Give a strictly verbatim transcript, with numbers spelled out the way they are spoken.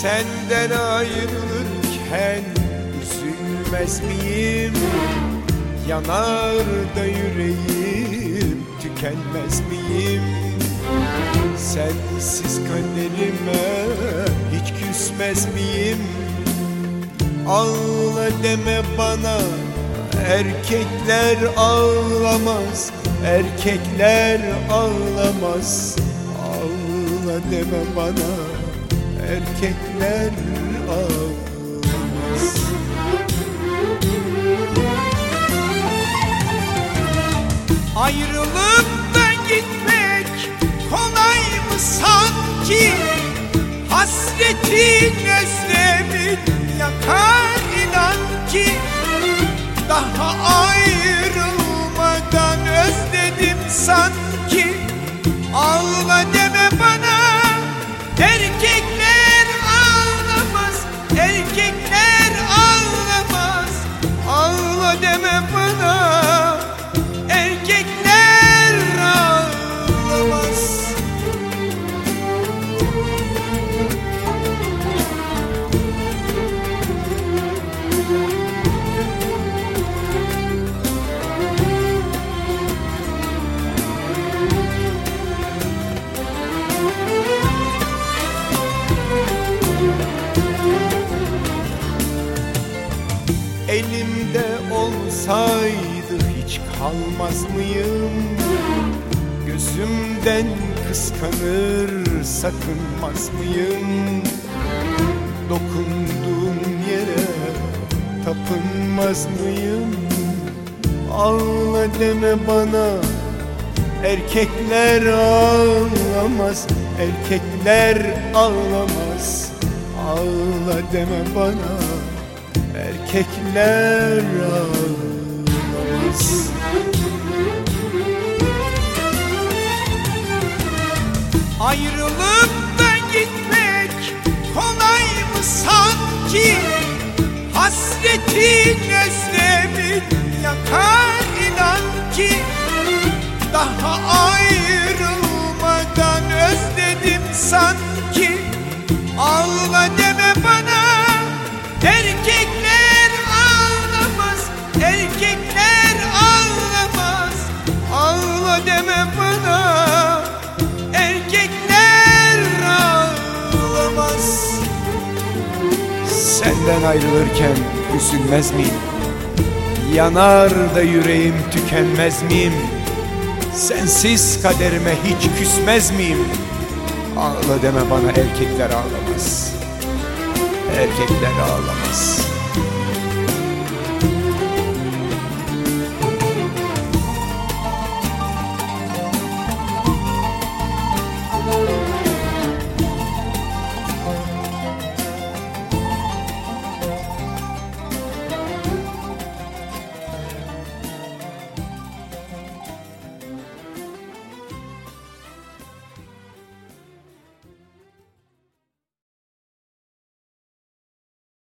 Senden ayrılırken üzülmez miyim? Yanar da yüreğim, tükenmez miyim? Sensiz kaderime hiç küsmez miyim? Ağla deme bana, erkekler ağlamaz, erkekler ağlamaz. Ağla deme bana, erkekler ağlamaz. Ayrılıp da gitmek kolay mı sanki? Hasretin özlemin yakar inan ki. Daha ayrılmadan özledim sanki. Ağla deme bana, erkekler ağlamaz, erkekler ağlamaz. Ağla deme bana, erkekler ağlamaz. Elimde olsaydı hiç kalmaz mıyım? Gözümden kıskanır sakınmaz mıyım? Dokunduğum yere tapınmaz mıyım? Ağla deme bana, erkekler ağlamaz, erkekler ağlamaz. Ağla deme bana, erkekler ağlamaz. Ayrılıp da gitmek kolay mı sanki? Hasretin özlemin yakar inan ki. Daha ayrılmadan özledim sanki. Ağla deme bana, erkekler ağlamaz, erkekler ağlamaz. Ağla deme bana, erkekler ağlamaz. Senden ayrılırken üzülmez miyim? Yanar da yüreğim, tükenmez miyim? Sensiz kaderime hiç küsmez miyim? Ağla deme bana, erkekler ağlamaz, erkekler ağlamaz.